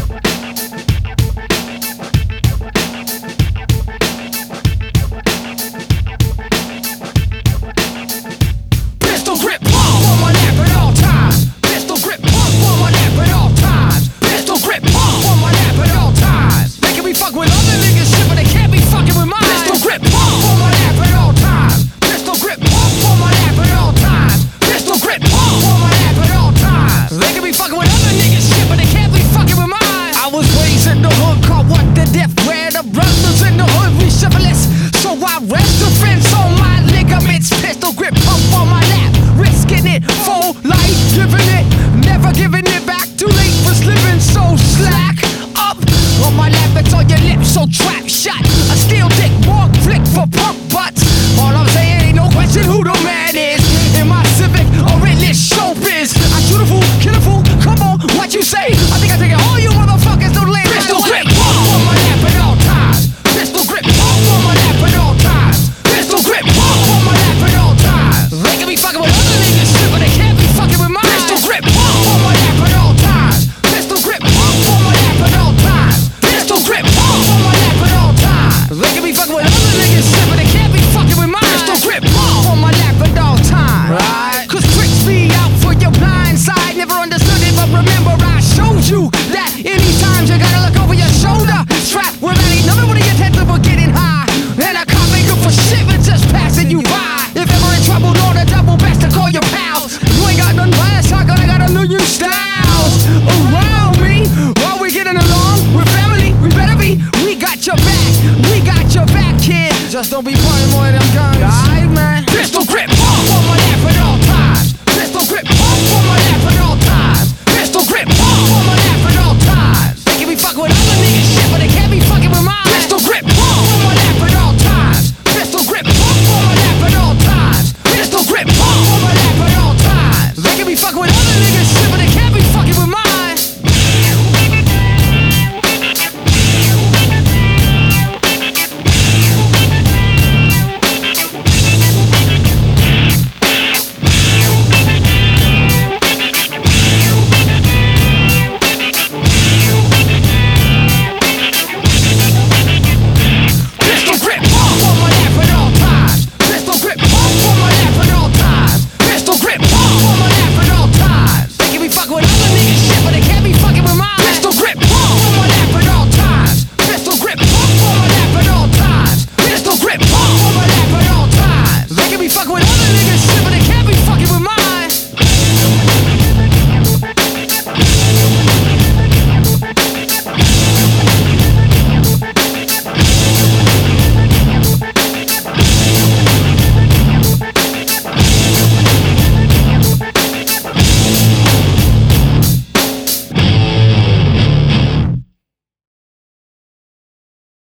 Pistol grip pump on my lap at all times. Pistol grip pump on my lap at all times. Pistol grip pump on my lap at all times. They can be fucking with other niggas shit, but they can't be fucking with mine. Pistol grip pump on my lap at all times. Pistol grip pump on my lap at all times. Pistol grip pump on my lap at all times. They can be fucking with other niggas shit, but they can't be fucking with mine. I was raised in the hood, caught what the death, where the brothers in the hood we chivalrous. So I rest defense on my ligaments. Pistol grip pump on my lap, risking it, full life, giving it, never giving it back. Too late for slipping, so slack up on my lap. It's on your lips, so trap shot. A steel dick, walk flick for punk butts. All I'm saying ain't no question who the man is. In my Civic or in this showbiz, I shoot a fool, kill a fool. Come on, what you say? I think I take it all you motherfuckers don't land. Pistol grip pump on my lap at all times. Pistol grip pump on my lap at all times. Pistol grip pump on my lap at all times. They can be fucking with other niggas shit, but they can't be fucking with mine. Pistol grip pump on my lap at all times. Pistol grip pump on my lap at all times. Pistol grip pump on my lap at all times. They can be fucking with other niggas shit, but they can't be fucking with mine. Pistol grip pump on my lap at all times. Right? Cause tricks be out for your blind side. Never understood it, but remember I showed you that anytime you gotta look over your shoulder. Strapped with ain't nothing but your head for getting high. And I can't make you for shit, but just passing you by. If ever in trouble, know the double best to call your pals. You ain't got none last talk, I got a million styles around me. While we getting along, we're family, we better be. We got your back, kid. Just don't be